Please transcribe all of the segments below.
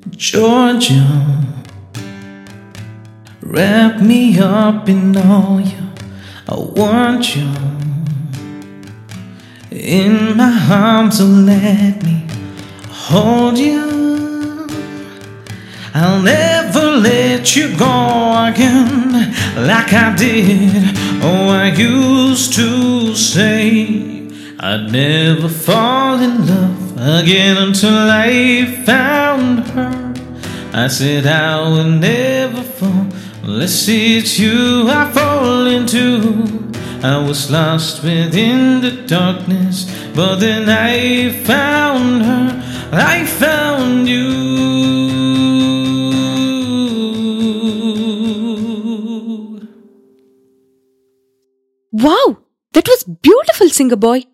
Georgia, wrap me up in all you. I want you in my arms, so let me hold you. I'll never let you go again like I did. Oh, I used to say I'd never fall in love again until I found her. I said I would never fall unless it's you I fall into. I was lost within the darkness, but then I found her. I found you. Wow, that was beautiful, singer boy.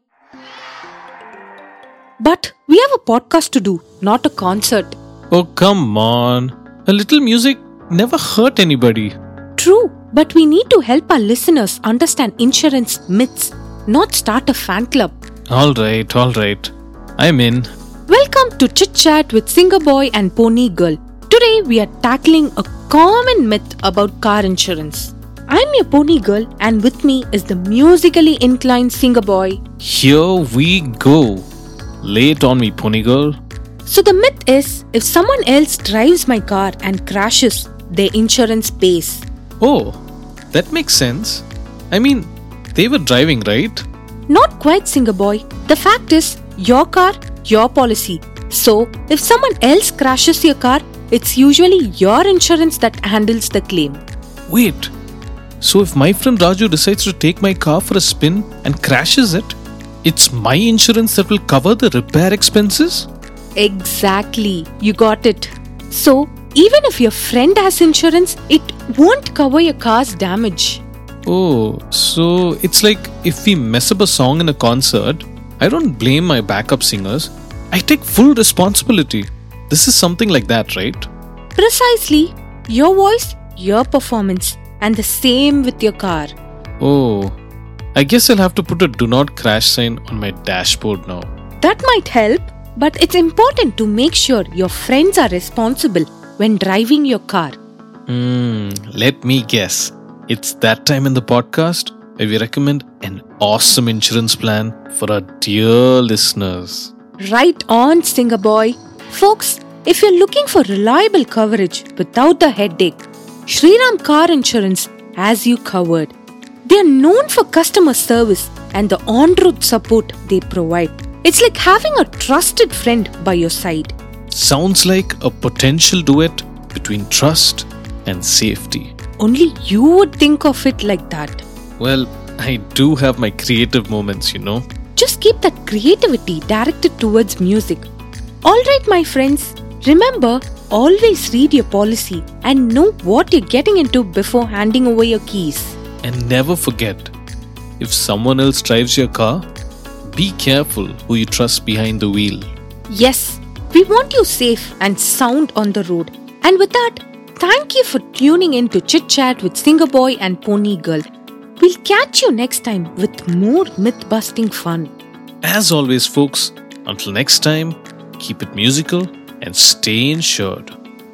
But we have a podcast to do, not a concert. Oh, come on. A little music never hurt anybody. True, but we need to help our listeners understand insurance myths, not start a fan club. Alright. I'm in. Welcome to Chit Chat with Singer Boy and Pony Girl. Today we are tackling a common myth about car insurance. I'm your Pony Girl and with me is the musically inclined Singer Boy. Here we go. Lay it on me, pony girl. So the myth is, if someone else drives my car and crashes, their insurance pays. Oh, that makes sense. I mean, they were driving, right? Not quite, Singer Boy. The fact is, your car, your policy. So, if someone else crashes your car, it's usually your insurance that handles the claim. Wait. So if my friend Raju decides to take my car for a spin and crashes it, it's my insurance that will cover the repair expenses? Exactly. You got it. So, even if your friend has insurance, it won't cover your car's damage. Oh, so it's like if we mess up a song in a concert, I don't blame my backup singers. I take full responsibility. This is something like that, right? Precisely. Your voice, your performance. And the same with your car. Oh, I guess I'll have to put a do not crash sign on my dashboard now. That might help, but it's important to make sure your friends are responsible when driving your car. Let me guess. It's that time in the podcast where we recommend an awesome insurance plan for our dear listeners. Right on, Singer Boy. Folks, if you're looking for reliable coverage without the headache, Shriram Car Insurance has you covered. They are known for customer service and the on-road support they provide. It's like having a trusted friend by your side. Sounds like a potential duet between trust and safety. Only you would think of it like that. Well, I do have my creative moments, you know. Just keep that creativity directed towards music. Alright, my friends, remember, always read your policy and know what you're getting into before handing over your keys. And never forget, if someone else drives your car, be careful who you trust behind the wheel. Yes, we want you safe and sound on the road. And with that, thank you for tuning in to Chit Chat with Singer Boy and Pony Girl. We'll catch you next time with more myth-busting fun. As always, folks, until next time, keep it musical and stay insured.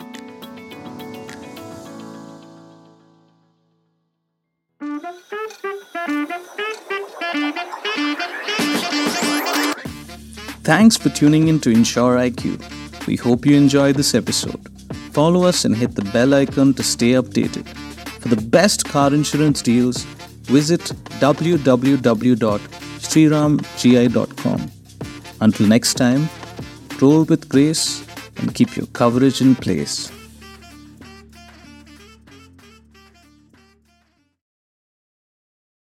Thanks for tuning in to Insure IQ. We hope you enjoyed this episode. Follow us and hit the bell icon to stay updated. For the best car insurance deals, visit www.sriramgi.com. Until next time, roll with grace and keep your coverage in place.